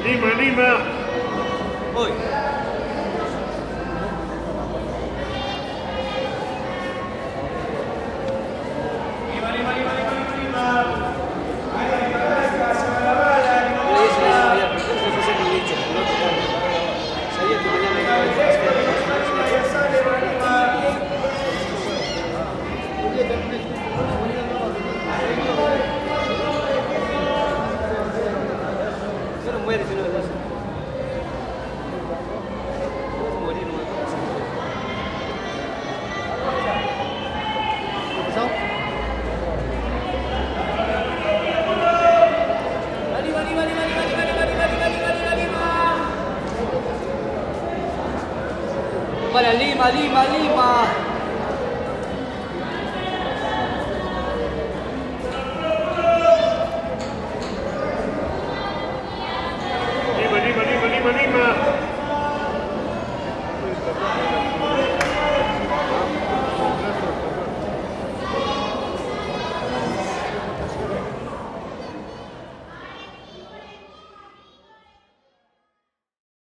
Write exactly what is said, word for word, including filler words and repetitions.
Lima, Lima. Voy. Lima, Lima, Lima, Lima, Lima, Lima. Sabía que mañana iba a Eso no muere si no es eso. Vamos a morir nomás. ¿Empezó? ¡Lima, Lima, Lima, Lima, Lima, Lima, Lima, Lima, Lima, Lima, Lima! Para Lima, Lima, Lima.